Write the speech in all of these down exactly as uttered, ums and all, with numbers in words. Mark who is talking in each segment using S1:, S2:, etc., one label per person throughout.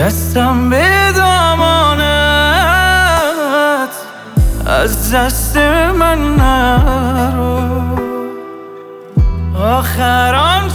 S1: دستم به دامانت، از دست من نرو. آخر آن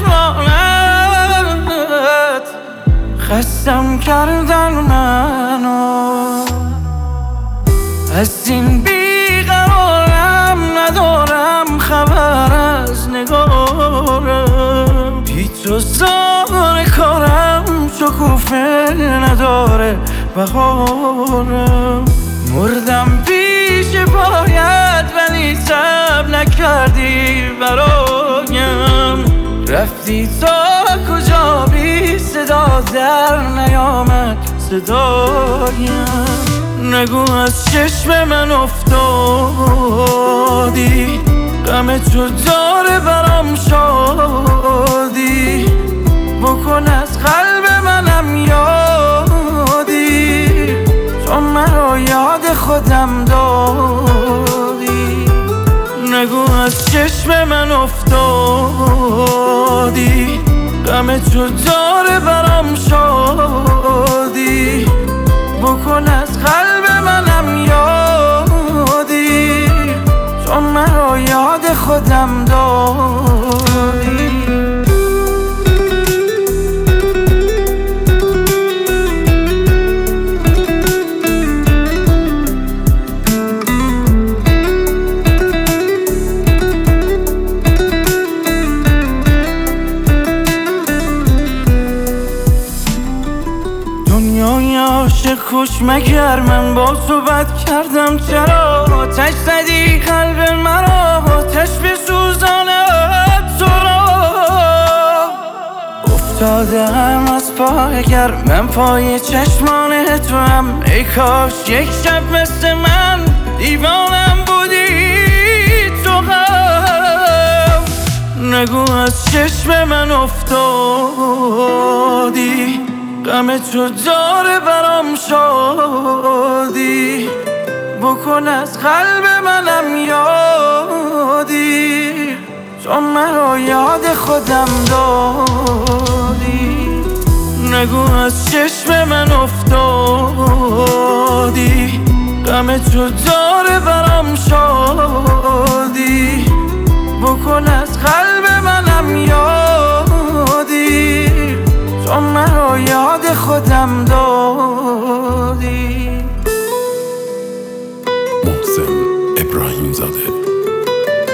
S1: چشمانت خستم کردن منو. از این بیقرارم ندارم خبر از نگارم. بی تو زار کارم شکوفه نداره بهارم. مردم پیش پایت ولی صبر نکردی برایم. رفتی تا کجا بی صدا در نیامد صدایم. نگو از چشم من افتادی، غم تو داره برام شادی. بکن از قلب منم یادی، تو مرا یاد خودم دادی. نگو از چشم من افتادی، غم تو داره برام شادی. بکن از قلب منم یادی، تو مرا یاد خودم دادی. دنیای عاشق خوش مگر من با تو بد کردم؟ چرا آتش زدی قلب مرا، آتش بسوزاند تو را. افتادم از پای گر من پای چشمان تو هم. ای کاش یک شب مثل من دیوانم بودی تو هم. نگو از چشم من افتادی، غم تو داره برام شادی. بکن از قلب منم یادی، تو مرا یاد خودم دادی. نگو از چشم من افتادی، غم تو داره برام شادی. بکن از قلب منم یادی، تو مرا یاد خودم دادی.
S2: محسن ابراهیم زاده.